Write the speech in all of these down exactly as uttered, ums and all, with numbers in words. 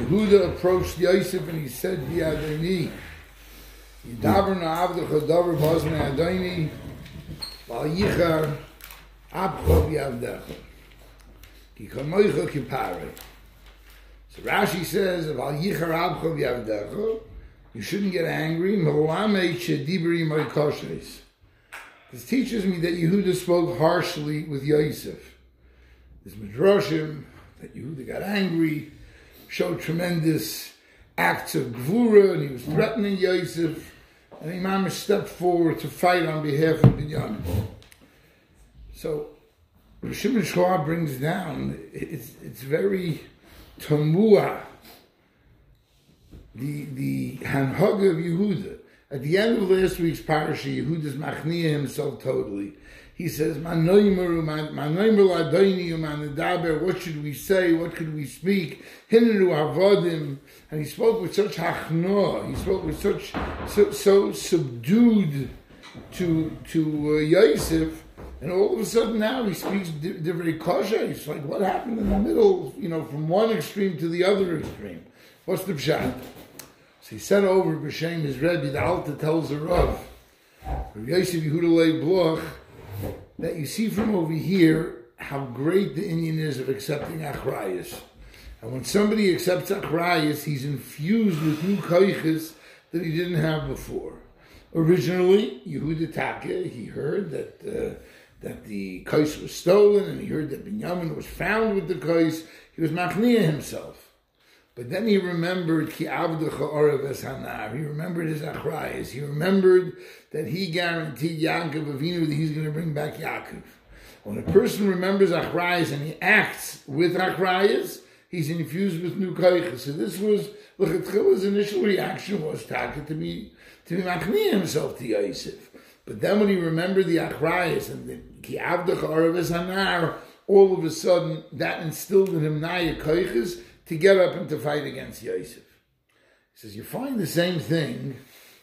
Yehuda approached Yosef and he said, V'yadoni, Yidaber na'avdecha davar b'ozmei Adoni, v'al yichar abcha v'yavdecha, ki kamoicha kipare. So Rashi says, v'al yichar abcha v'yavdecha, you shouldn't get angry. This teaches me that Yehuda spoke harshly with Yosef. This midrashim that Yehuda got angry, showed tremendous acts of gvura, and he was threatening Yosef, and Imam stepped forward to fight on behalf of Binyamin. So Shimon Shua brings down, it's it's very tamua. The the hanhaga of Yehuda. At the end of last week's parasha, Yehuda's machniya himself totally. He says, "Man noimeru, man noimer ladoini, man nedaber. What should we say? What could we speak? Hinenu avodim." And he spoke with such hachnoah. He spoke with such so, so subdued to to uh, Yosef. And all of a sudden now he speaks divrei kosher. It's like, what happened in the middle? You know, from one extreme to the other extreme. What's the pshat? So he said over b'shem his Rebbe, the Alta tells the Rav, Yosef Yehuda Leib Bloch, that you see from over here how great the Indian is of accepting achrayas. And when somebody accepts achrayas, he's infused with new koiches that he didn't have before. Originally, Yehuda Taka, he heard that uh, that the kois was stolen, and he heard that Binyamin was found with the kois. He was machniya himself. But then he remembered Ki Avdecha Orav Es Hanar. He remembered his achrayas. He remembered that he guaranteed Yaakov Avinu that he's going to bring back Yaakov. When a person remembers achrayas and he acts with achrayas, he's infused with new koiches. So this was L'chatchila's initial reaction was Taka to be to be machniya himself to Yosef. But then when he remembered the achrayas and the Ki Avdecha Orav Es Hanar, all of a sudden that instilled in him naya koiches to get up and to fight against Yosef. He says, you find the same thing,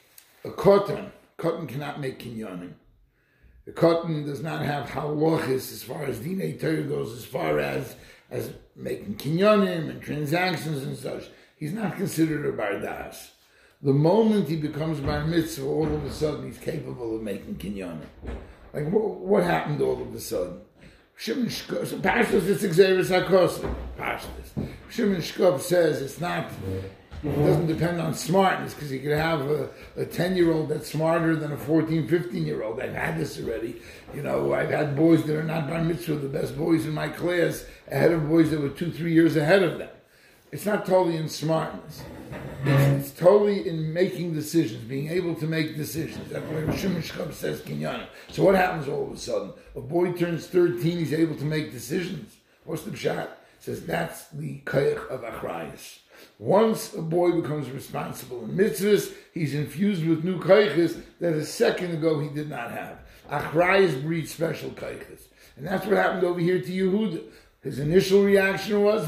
a cotton. Cotton cannot make kinyanim. The cotton does not have halachis as far as dinei Torah goes, as far as, as making kinyanim and transactions and such. He's not considered a bardas. The moment he becomes bar mitzvah, all of a sudden he's capable of making kinyanim. Like, what, what happened all of a sudden? Shimon Shkop, so Pashtus, it's Xeris HaKosim, Pashtus. Shimon Shkop says it's not, it doesn't depend on smartness, because you could have a, a ten-year-old that's smarter than a fourteen, fifteen-year-old. I've had this already. You know, I've had boys that are not bar mitzvah, the best boys in my class, ahead of boys that were two, three years ahead of them. It's not totally in smartness. It's, it's totally in making decisions, being able to make decisions. That's why Shimon Shkop says kinyanim. So what happens all of a sudden? A boy turns thirteen, he's able to make decisions. What's the pshat? Says that's the koyach of achrayas. Once a boy becomes responsible in mitzvahs, he's infused with new koyches that a second ago he did not have. Achrayas breed special koyches. And that's what happened over here to Yehuda. His initial reaction was,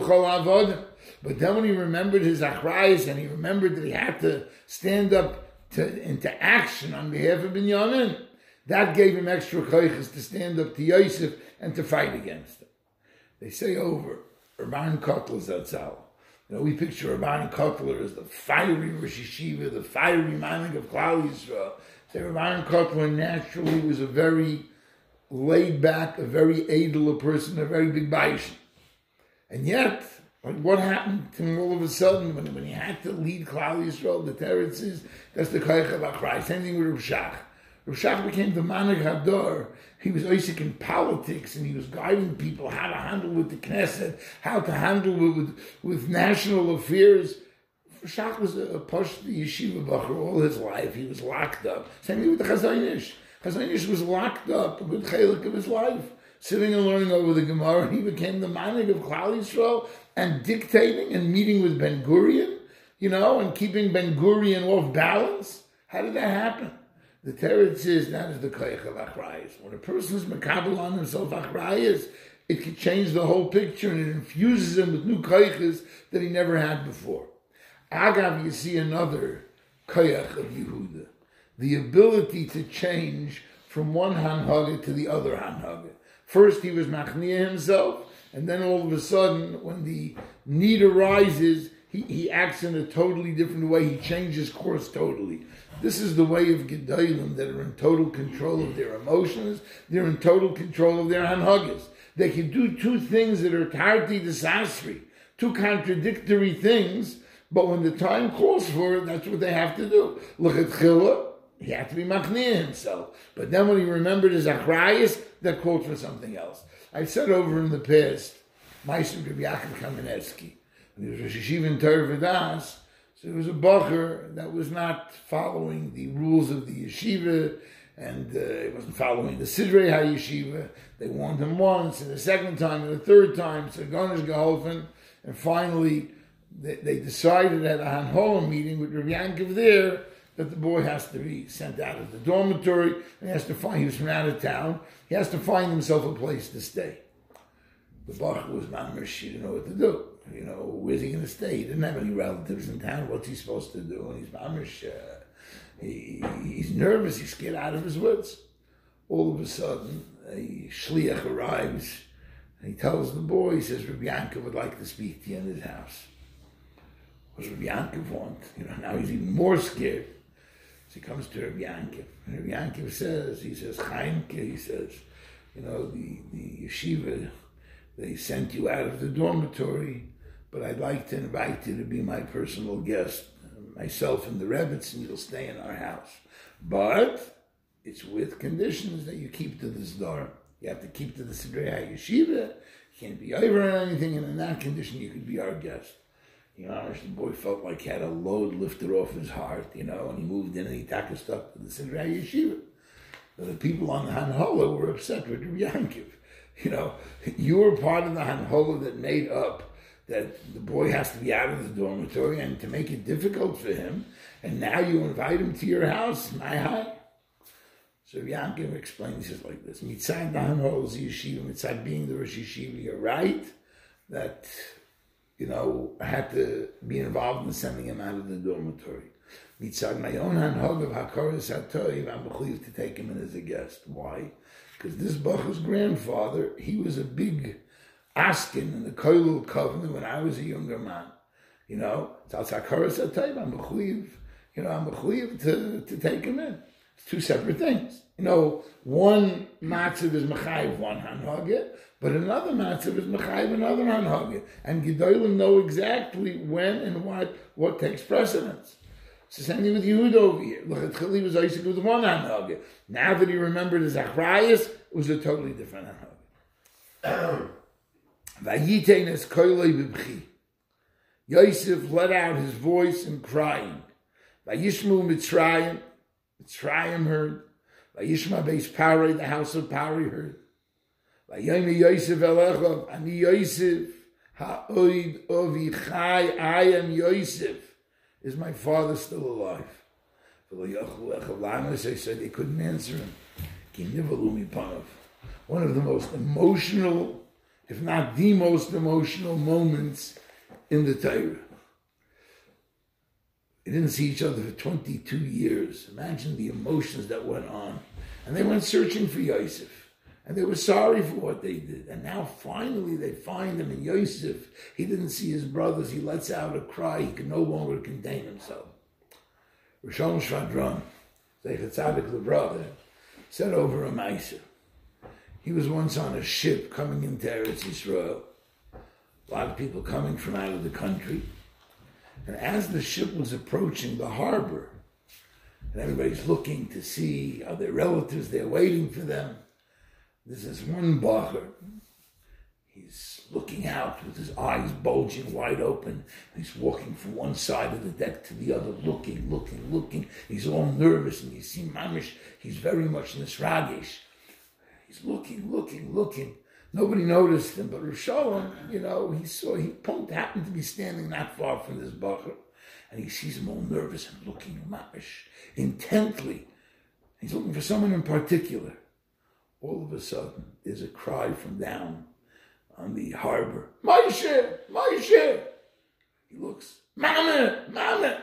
but then when he remembered his achrayas and he remembered that he had to stand up to, into action on behalf of Binyamin, that gave him extra koyches to stand up to Yosef and to fight against him. They say over, Rabban Kotler Zatzal. You know, we picture Rabban Kotler as the fiery Rosh Yeshiva, the fiery Manik of Klal Yisrael. Say Rabban Kotler naturally was a very laid back, a very edel person, a very big baishin. And yet, like what happened to him all of a sudden when, when he had to lead Klal Yisrael, the Teretz is, that's the Koyach of Achrayas. Same thing with Rav Shach. Rav Shach became the Manik Hador. He was Isaac in politics, and he was guiding people how to handle with the Knesset, how to handle with, with national affairs. Rav Shach was a, a Pashti Yeshiva Bacher all his life. He was locked up. Same thing with the Chazon Ish. Chazon Ish was locked up a good chelik of his life, sitting and learning over the Gemara, and he became the Manik of Klal Yisrael and dictating and meeting with Ben Gurion, you know, and keeping Ben Gurion off balance. How did that happen? The Teretz says that is the koyach of achrayas. When a person is makabel on himself achrayas, it can change the whole picture and it infuses him with new koyches that he never had before. Agav, you see another koyach of Yehuda. The ability to change from one hanhaga to the other hanhaga. First he was machniya himself, and then all of a sudden, when the need arises, he, he acts in a totally different way. He changes course totally. This is the way of Gedolim that are in total control of their emotions. They're in total control of their hanhagas. They can do two things that are tarti desasri, two contradictory things, but when the time calls for it, that's what they have to do. Look at Chila, he had to be machniah himself. But then when he remembered his achrayas, that called for something else. I've said over in the past, Meister Rabbi Yaakov Kamenetsky, when he was Rosh Yeshiva in Torah V'das, so there was a bacher that was not following the rules of the yeshiva, and uh, he wasn't following the Sidrei HaYeshiva. They warned him once, and the second time, and the third time, so Gonish Geholfen, and finally they, they decided at a Hanhola meeting with Rabbi Yankov there that the boy has to be sent out of the dormitory, and he has to find, he was from out of town, he has to find himself a place to stay. The bacher was mamish, he didn't know what to do. You know, where's he going to stay? He didn't have any relatives in town. What's he supposed to do? And he's mamish, uh, he, he's nervous, he's scared out of his wits. All of a sudden, a shliach arrives, and he tells the boy, he says, Rabbi Yankov would like to speak to you in his house. What does Rabbi Yankov want? You know, now he's even more scared. So he comes to Rabbi Yankov, and Rabbi Yankov says, he says, Chaimke, he says, you know, the, the yeshiva, they sent you out of the dormitory, but I'd like to invite you to be my personal guest. Myself and the Rebbetzin, and you'll stay in our house. But it's with conditions that you keep to this door. You have to keep to the Sidrei HaYeshiva. You can't be over on anything, and in that condition, you could be our guest. You know, the boy felt like he had a load lifted off his heart, you know, and he moved in and he took us stuff to the Sidrei HaYeshiva. But the people on the Hanhola were upset with Rabbi Yankov. You know, you were part of the Hanhola that made up that the boy has to be out of the dormitory and to make it difficult for him, and now you invite him to your house, my high. So Yankov explains, he says like this, Mitzad the Hanhola Yeshiva, Mitzad being the Rosh Yeshiva, you're right, that, you know, I had to be involved in sending him out of the dormitory. Mitzad my own Hanhog of HaKoros HaToiv, I'm believed to take him in as a guest. Why? Because this bacher's grandfather, he was a big askin in the Koilul Covenant when I was a younger man. You know, it's HaKoros HaToiv, I'm believed, you know, I'm believed to, to take him in. It's two separate things. You know, one matzav is mechayiv one hanhagah, but another matzav is mechayiv another hanhagah. And Gedolim know exactly when and what what takes precedence. It's the same thing with Yehuda over here. Look at Chili was Isaac with one hanhagah. Now that he remembered his achrayas, it was a totally different hanhagah. Vayitein es koilei b'bchi. Yosef let out his voice in crying. Vayishmu Mitzrayim. Mitzrayim heard. Vayishma beis Paroi, the house of Paroi heard. Vayomi Yosef elecha, ani Yosef ha'oid ovichai, I am Yosef. Is my father still alive? They said they couldn't answer him. One of the most emotional, if not the most emotional moments in the Torah. They didn't see each other for twenty-two years. Imagine the emotions that went on. And they went searching for Yosef. And they were sorry for what they did. And now finally they find him in Yosef. He didn't see his brothers. He lets out a cry. He can no longer contain himself. Rishon Shvadron, Zeichet Tzadik, the brother, said over a Maisa. He was once on a ship coming into Eretz Yisrael. A lot of people coming from out of the country. And as the ship was approaching the harbor, and everybody's looking to see are their relatives, they're waiting for them, there's this one bacher. He's looking out with his eyes bulging wide open. He's walking from one side of the deck to the other, looking, looking, looking. He's all nervous, and you see Mamish, he's very much nisragish. He's looking, looking, looking. Nobody noticed him, but Rishonim, you know, he saw, he happened to be standing not far from this bacher, and he sees him all nervous and looking Mamish intently. He's looking for someone in particular. All of a sudden, there's a cry from down on the harbor. Moshe! Moshe! He looks, Mama! Mama!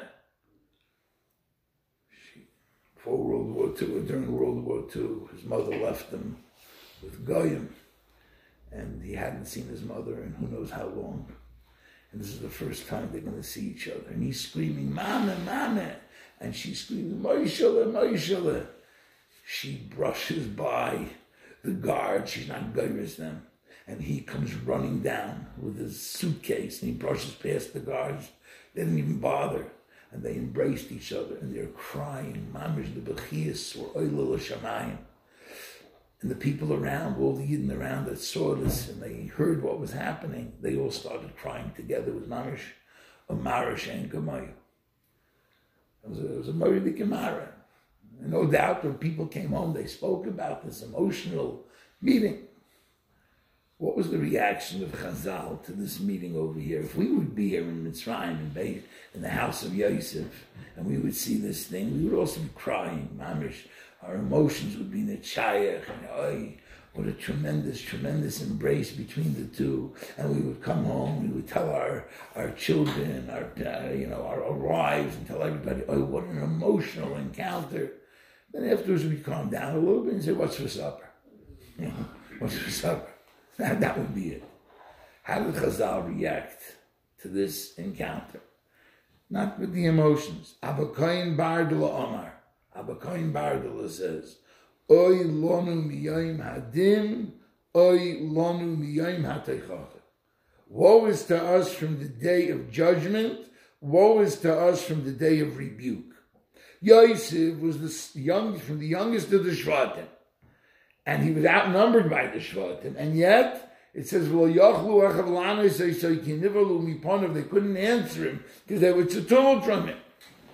Before World War Two, or during World War Two, his mother left him with Goyim, and he hadn't seen his mother in who knows how long. And this is the first time they're going to see each other. And he's screaming, Mama, Mama. And she's screaming, Moishele, Moishele. She brushes by the guard. She's not goyres them. And he comes running down with his suitcase. And he brushes past the guards. They didn't even bother. And they embraced each other. And they're crying, Mamish the Bechias or Oile L'Shamayim. And the people around, all the Yidden around that saw this and they heard what was happening, they all started crying together with Mamish, a Marish and Gemayu. It was a, it was a Murray Gemara. And no doubt when people came home, they spoke about this emotional meeting. What was the reaction of Chazal to this meeting over here? If we would be here in Mitzrayim, in, in the house of Yosef, and we would see this thing, we would also be crying, Mamish. Our emotions would be nechayach, and oh, what a tremendous, tremendous embrace between the two. And we would come home, we would tell our, our children, our uh, you know, our, our wives, and tell everybody, oh, what an emotional encounter. Then afterwards we'd calm down a little bit and say, what's for supper? You know, what's for supper? That, that would be it. How did Chazal react to this encounter? Not with the emotions. Abakoyin Bardula Omar. Abakoyin Bardula says, Oy lonu miyayim hadin, oy lonu miyayim hateichacha. Woe is to us from the day of judgment, woe is to us from the day of rebuke. Yosef was the young, from the youngest of the Shvatim, and he was outnumbered by the Shvatim, and yet it says, "Well, yachlu achav lanu say so kinivalu miponav." They couldn't answer him because they were tumult from him.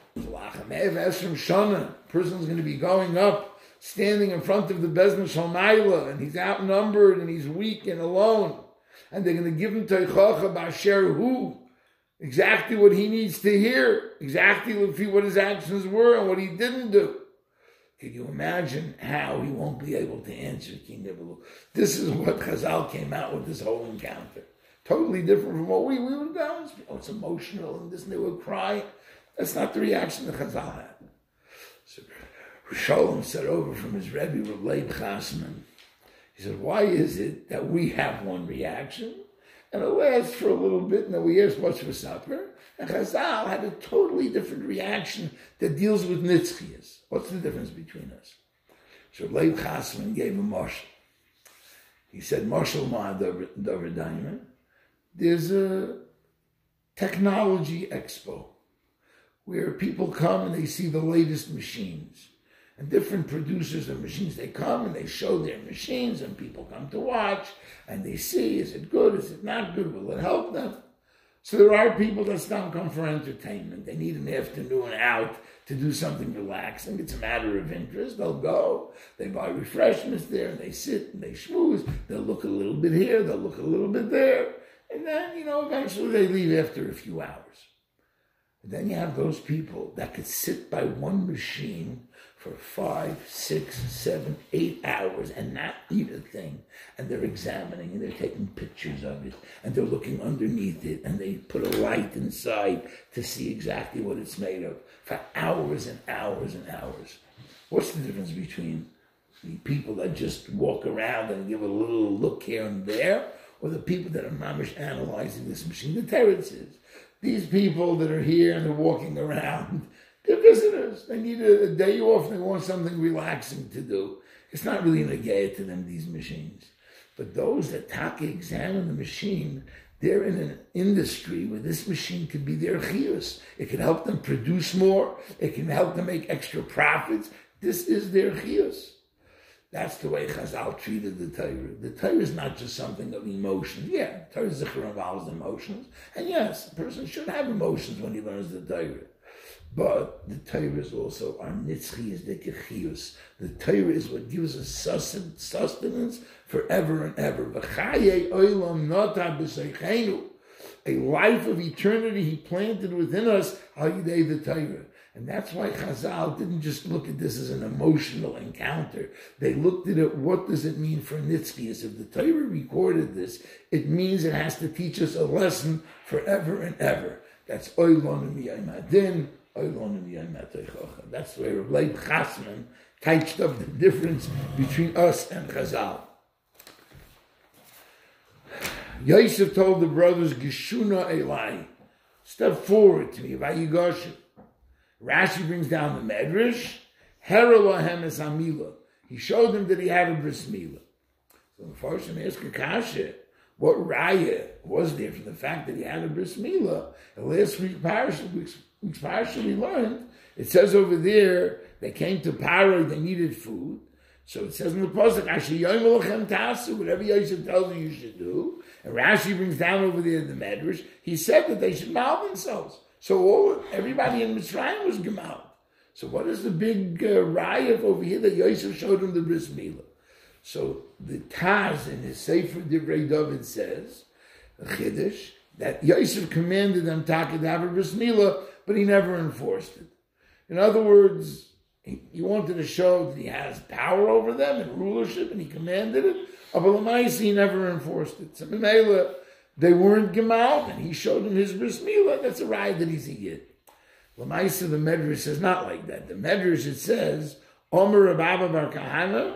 Person's going to be going up, standing in front of the Bezdin Shalmaila, and he's outnumbered and he's weak and alone, and they're going to give him teichacha b'asher hu, exactly what he needs to hear, exactly what his actions were and what he didn't do. Can you imagine how he won't be able to answer King Nivalu? This is what Chazal came out with, this whole encounter. Totally different from what we, we were going. Oh, it's emotional and this, and they would cry. That's not the reaction that Chazal had. So Shalom said over from his Rebbe, Rav Leib Chasman, he said, why is it that we have one reaction and it lasts for a little bit and then we ask what's for supper? And Chazal had a totally different reaction that deals with nitzchias. What's the difference between us? So Leib Chasman gave a marshal. He said, Marshal Ma Dover Diamond, there's a technology expo where people come and they see the latest machines. And different producers of machines, they come and they show their machines and people come to watch and they see, is it good, is it not good, will it help them? So there are people that still come for entertainment. They need an afternoon out to do something relaxing. It's a matter of interest. They'll go, they buy refreshments there, and they sit and they schmooze. They'll look a little bit here, they'll look a little bit there. And then, you know, eventually they leave after a few hours. And then you have those people that could sit by one machine for five, six, seven, eight hours and not eat a thing. And they're examining and they're taking pictures of it and they're looking underneath it and they put a light inside to see exactly what it's made of for hours and hours and hours. What's the difference between the people that just walk around and give a little look here and there or the people that are mamish analyzing this machine? The terrorists. These people that are here and they're walking around, they're visitors. They need a, a day off. They want something relaxing to do. It's not really negayah to them, these machines. But those that taka examine the machine, they're in an industry where this machine could be their chiyus. It can help them produce more. It can help them make extra profits. This is their chiyus. That's the way Chazal treated the Torah. The Torah is not just something of emotions. Yeah, Torah Zikr involves emotions. And yes, a person should have emotions when he learns the Torah. But the Torah is also our nitzchi, the kechiyus. The Torah is what gives us sustenance forever and ever. A life of eternity he planted within us, Hayidei the Torah. And that's why Chazal didn't just look at this as an emotional encounter. They looked at it, what does it mean for nitzchias? If the Torah recorded this, it means it has to teach us a lesson forever and ever. That's oy lonu miyayim hadin, oy lonu miyayim hateichacha. That's the way Rav Leib Chasman touched up the difference between us and Chazal. Yosef told the brothers, Geshuna Elai, step forward to me, Vayigoshim. Rashi brings down the Medrash, Heralahem es Amila. He showed them that he had a bris milah. So the first time asked Kasha, what raya was there for the fact that he had a bris milah? The last week parasha, week's, week's parasha we learned, it says over there, they came to Paro, they needed food. So it says in the pasuk, Asher yoim elochem tasu, whatever Yosef tells you you should do. And Rashi brings down over there the Medrash, he said that they should mal themselves. So all everybody in Mitzrayim was gemal. So what is the big uh, raya over here that Yosef showed him the bris milah? So the Taz in his Sefer Divrei David says, a Chiddush, that Yosef commanded them to have a bris milah, but he never enforced it. In other words, he, he wanted to show that he has power over them and rulership, and he commanded it. But Lamaisi, he never enforced it. So Mimela, they weren't gemal, and he showed them his bris milah. That's a ride that he's a yid. Lamaisi, the Medrash says not like that. The Medrash, it says, Omer Abba Bar Kahana,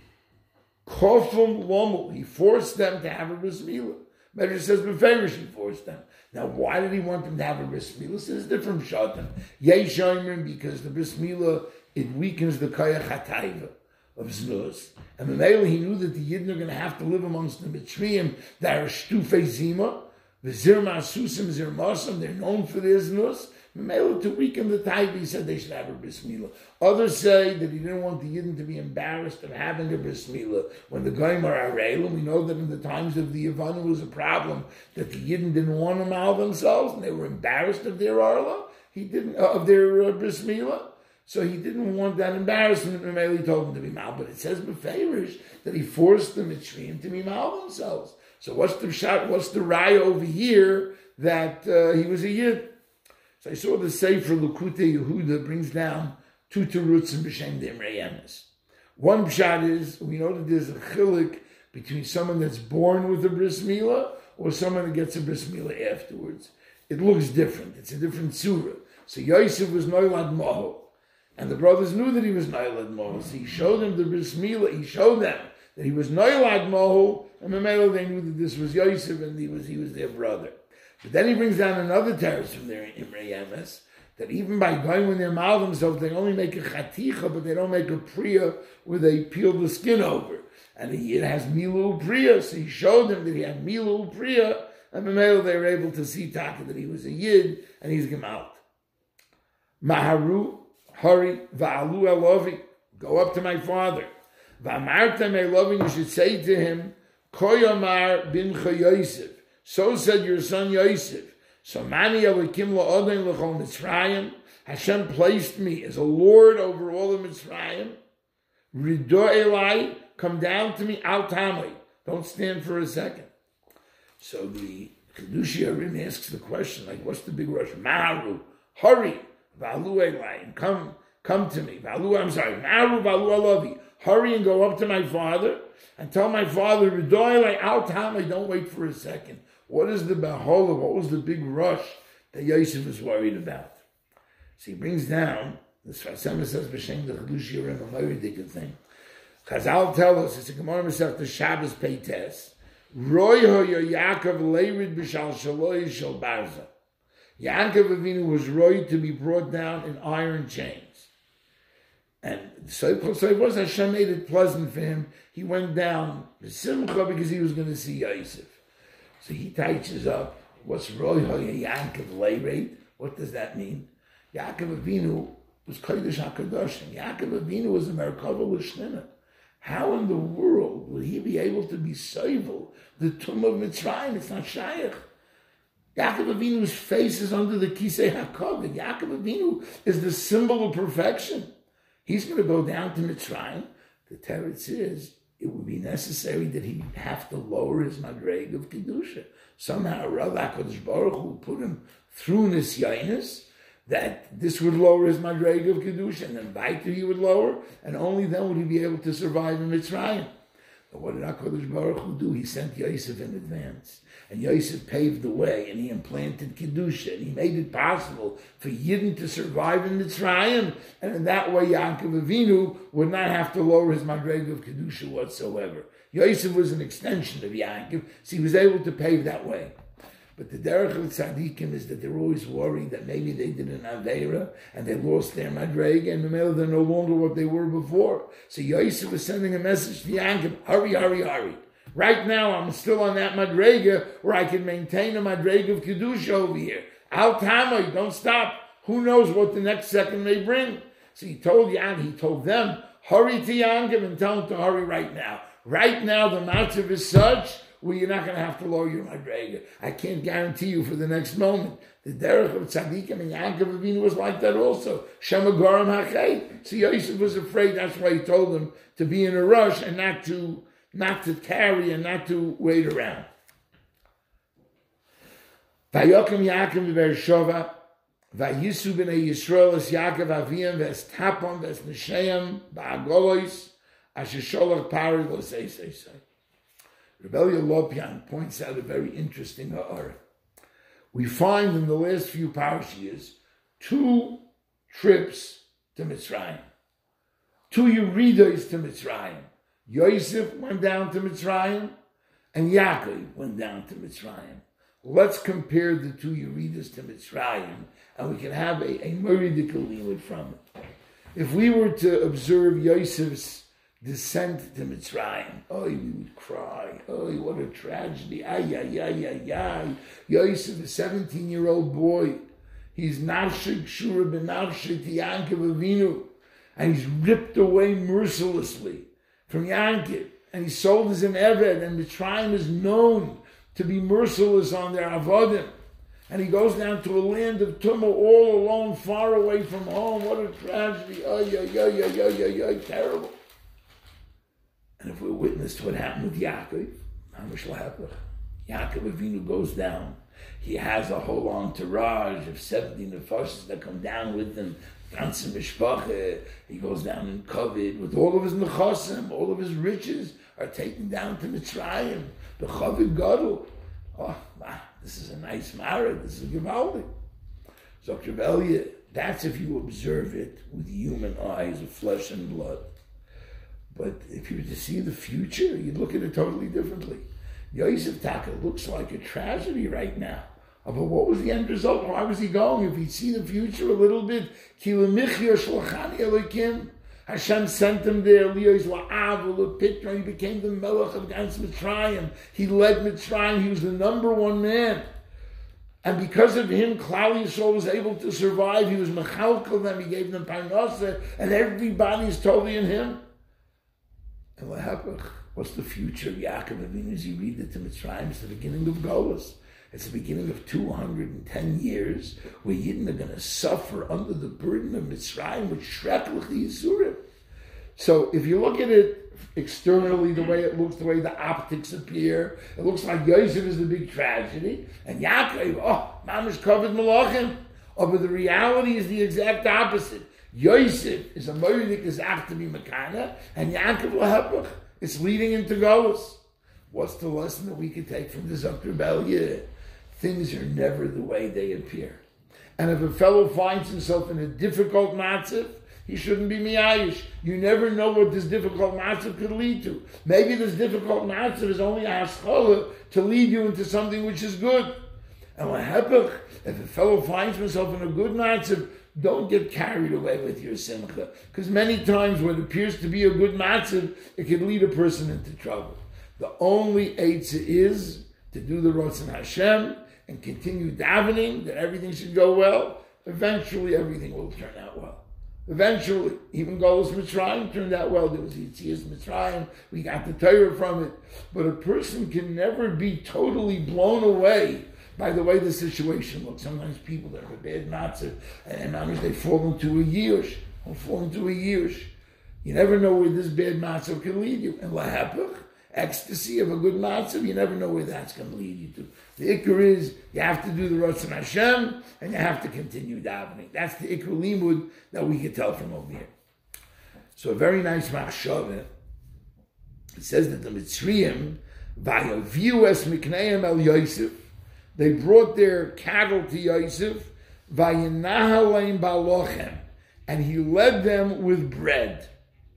Kofum Lomu. He forced them to have a bris milah. Medrash says Beferish, he forced them. Now, why did he want them to have a bris milah? So it's different shatim. Yeshayim, because the bris milah, it weakens the koyach hatayva of znus. And Mamela, he knew that the Yidden are going to have to live amongst the Mitzrayim that are Shtufei Zima, the Zirma Susim, Zirmasam, they're known for their znus. Mamela, to weaken the taiva, he said they should have a bris milah. Others say that he didn't want the Yidden to be embarrassed of having a bris milah. When the Goyim are Arelim, we know that in the times of the Yavana was a problem that the Yidden didn't want to mal themselves, and they were embarrassed of their Arla, he didn't, uh, of their uh, bris milah. So he didn't want that embarrassment, and he told them to be mal. But it says beferish that he forced the Mitzrayim to be mal themselves. So what's the shot? What's the raya over here that uh, he was a yid? So I saw the Sefer Lukutei Yehuda brings down two terutzim b'shem Demrei Emes. One pshat is, we know that there's a chilik between someone that's born with a bris milah or someone that gets a bris milah afterwards. It looks different. It's a different surah. So Yosef was noilad moho. And the brothers knew that he was Noilad Mohu. So he showed them the bris milah. He showed them that he was Noilad Mohu. And Mamela, they knew that this was Yosef and he was he was their brother. But then he brings down another terrace from their Imrei Emes, that even by going when they mal themselves, they only make a chaticha, but they don't make a priya where they peel the skin over. And he, it has milu priya. So he showed them that he had milu priya. And Mamela, they were able to see Taka that he was a yid and he's gemalt. Maharu. Hurry, va'alu elovi, go up to my father. Va'amartem elovi, you should say to him, Koyamar bincha Yosef. So said your son Yosef. So mani elikim la'odin l'chol Mitzrayim. Hashem placed me as a lord over all of Mitzrayim. Rido elai, come down to me, al tamei. Don't stand for a second. So the Kedushi Arim asks the question, like, what's the big rush? Maharu, hurry. Valu Elai, come, come to me. Valu, I'm sorry. Maru Valu Alavi. Hurry and go up to my father and tell my father, Ridoy out time. I don't wait for a second. What is the Bahola? What was the big rush that Yosef was worried about? So he brings down, the Sfasema says, B'Shem the Chedush Yerim, a very ridiculous thing. Chazal tell us, it's a Gemara Masech, the Shabbos Peites, Roy ho Yaakov leirid b'shal shaloi shal barza. Yaakov Avinu was right to be brought down in iron chains. And so, so it was Hashem made it pleasant for him. He went down to Simcha because he was going to see Yosef. So he touches up, what's Roy Yaakov Leirid? What does that mean? Yaakov Avinu was Kodesh HaKadoshim. Yaakov Avinu was a Merkava L'Shnina. How in the world will he be able to be Seivel, the tomb of Mitzrayim? It's not Shaykh. Yaakov Avinu's face is under the Kisei HaKavod. Yaakov Avinu is the symbol of perfection. He's going to go down to Mitzrayim. The teretz is, it would be necessary that he have to lower his madreg of Kedusha. Somehow, Rav HaKadosh Baruch Hu put him through Nisyanis, that this would lower his madreg of Kedusha, and then Vaiter he would lower, and only then would he be able to survive in Mitzrayim. But what did HaKadosh Baruch Hu do? He sent Yosef in advance. And Yosef paved the way, and he implanted Kedusha, and he made it possible for Yidden to survive in Mitzrayim, and in that way Yaakov Avinu would not have to lower his madrega of Kedusha whatsoever. Yosef was an extension of Yaakov, so he was able to pave that way. But the derech of tzaddikim is that they're always worried that maybe they did an aveira and they lost their madrega, and they're no longer what they were before. So Yosef was sending a message to Yaakov: hurry, hurry, hurry. Right now, I'm still on that madrega where I can maintain a madrega of Kedusha over here. Al Tamay, don't stop. Who knows what the next second may bring? So he told Yaakov, he told them, hurry to Yaakov and tell him to hurry right now. Right now, the matzav is such where you're not going to have to lower your madrega. I can't guarantee you for the next moment. The derech of tzaddikim and Yaakov Avinu was like that also. Shema Goram Hachay. So Yosef was afraid. That's why he told them to be in a rush and not to not to tarry and not to wait around. Vayokim Yaakov Beersheva, Vayisu b'nei Yisrael es Yaakov Aviyam v'es Tapon v'es Neshayim ba'agolois asher sholach pari lo say say say. Rebellia Lopian points out a very interesting ha'ara. We find in the last few parashiyos two trips to Mitzrayim, two Yeridos to Mitzrayim. Yosef went down to Mitzrayim, and Yaakov went down to Mitzrayim. Let's compare the two Yeridos to Mitzrayim, and we can have a, a meridical limud from it. If we were to observe Yosef's descent to Mitzrayim, oh, we would cry. Oh, what a tragedy. Ay, ay, ay, ay, ay. Yosef, a seventeen-year-old boy, he's nafshik shura ben nafshik to Yaakov Avinu, and he's ripped away mercilessly from Yaakov, and he sold as an Eved, and Mitzrayim is known to be merciless on their avodim. And he goes down to a land of tumah, all alone, far away from home. What a tragedy. Oh, yeah, yeah, yeah, yeah, yeah, yeah, terrible. And if we're witness to what happened with Yaakov, Yaakov Avinu goes down. He has a whole entourage of seventy nefashos that come down with him. He goes down in covet with all of his nechasim, all of his riches are taken down to Mitzrayim. The Chavid Gadol. Oh, wow, this is a nice marriage. This is Givaldi. So Rebellia, that's if you observe it with human eyes of flesh and blood. But if you were to see the future, you'd look at it totally differently. Yosef Taka looks like a tragedy right now. But what was the end result? Why was he going? If he'd see the future a little bit, Hashem sent him there. He became the Melech of Gans Mitzrayim. He led Mitzrayim. He was the number one man. And because of him, Klal Yisrael was able to survive. He was Mechalkel them. He gave them Parnasah. And everybody is totally in him. And what's the future of Yaakov Avinu? As you read it to Mitzrayim, it's the beginning of Golus. It's the beginning of two hundred ten years where Yidden are going to suffer under the burden of Mitzrayim with Shreklach Yisurim. So if you look at it externally, the way it looks, the way the optics appear, it looks like Yosef is the big tragedy, and Yaakov, oh, Mamish covered Malachim. Oh, but the reality is the exact opposite. Yosef is a Moedik is after be Makana, and Yaakov Lahapach is leading into Golus. What's the lesson that we could take from the Zok Rebellia? Things are never the way they appear. And if a fellow finds himself in a difficult matzav, he shouldn't be miyayish. You never know what this difficult matzav could lead to. Maybe this difficult matzav is only a haskalah to lead you into something which is good. And lahepach, if a fellow finds himself in a good matzav, don't get carried away with your simcha. Because many times what appears to be a good matzav, it can lead a person into trouble. The only eitzah is to do the Ratzon Hashem and continue davening that everything should go well. Eventually, everything will turn out well. Eventually, even Golus Mitzrayim turned out well. There was Yitzias Mitzrayim. We got the Torah from it. But a person can never be totally blown away by the way the situation looks. Sometimes people that have a bad matzah, and, and they fall into a yish, or fall into a yish. You never know where this bad matzah can lead you. And lahapach, ecstasy of a good matzav, you never know where that's going to lead you to. The ikr is, you have to do the Ratzon Hashem, and you have to continue davening. That's the ikr limud that we can tell from over here. So a very nice machshavah It says that the Mitzrayim, Vayaviu es mikneim el Yosef, they brought their cattle to Yosef, Vayinahaleim balochem, and he led them with bread.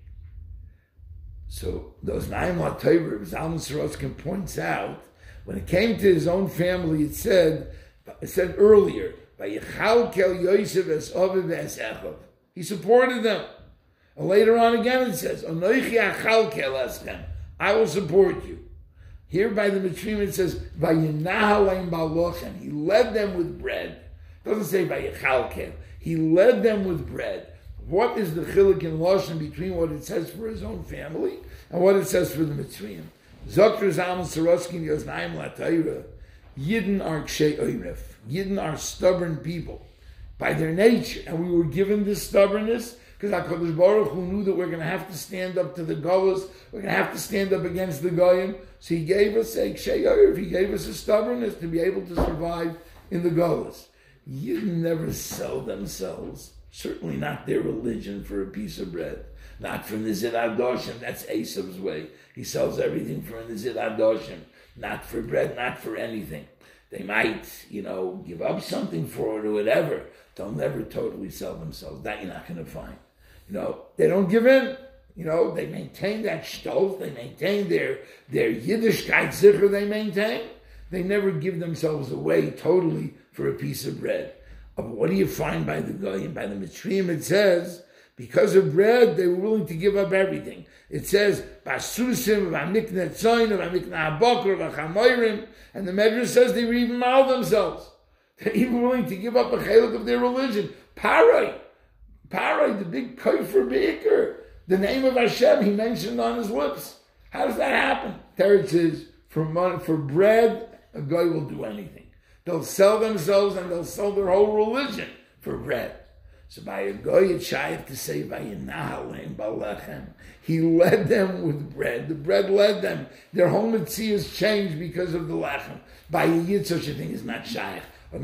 So those Naim LaTorah, Zalman Sorotzkin points out, when it came to his own family, it said, it said earlier, Vayichalkel Yosef es Ovid es Echov. He supported them. And later on again it says, Onoichi achalkel eschem, I will support you. Here by the Mitzrayim it says, Vayinahaleim balochem, he led them with bread. It doesn't say Vayichalkel. He led them with bread. What is the chiluk in Lashon between what it says for his own family and what it says for the Mitzrayim? Zokter Zalman Sorotzkin Yos Naim LaTorah, Yidden are kshay oiref. Yidden are stubborn people by their nature. And we were given this stubbornness because HaKadosh Baruch Hu knew that we're going to have to stand up to the Golos, we're going to have to stand up against the Goyim. So he gave us a kshay oiref, he gave us a stubbornness to be able to survive in the Golos. Yidden never sell themselves. Certainly not their religion for a piece of bread. Not from the Zid Adoshim. That's Esav's way. He sells everything from the Zid Adoshim. Not for bread, not for anything. They might, you know, give up something for it or whatever. They'll never totally sell themselves. That you're not going to find. You know, they don't give in. You know, they maintain that stolz. They maintain their, their Yiddishkeit zikr they maintain. They never give themselves away totally for a piece of bread. What do you find by the Goyim? By the Mitzrayim it says, because of bread, they were willing to give up everything. It says, Basusim, Vamikna Tzoin, Vamikna Abokr, Vachamoirim, and the Medrash says they were even mal themselves. They're even willing to give up a chalik of their religion. Parai, Parai, the big kofar baker, the name of Hashem he mentioned on his lips. How does that happen? Teretz says, for money, for bread, a guy will do anything. They'll sell themselves and they'll sell their whole religion for bread. So by a goy, it's shaykh to say, Vayinahaleim balochem. He led them with bread. The bread led them. Their whole mitzias changed because of the lechem. By a yid, such a thing is not shaykh.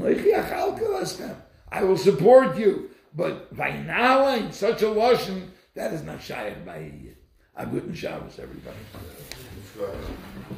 I will support you. But Vayinahaleim, such a lashon, that is not shaykh by a yid. A good Shabbos, everybody.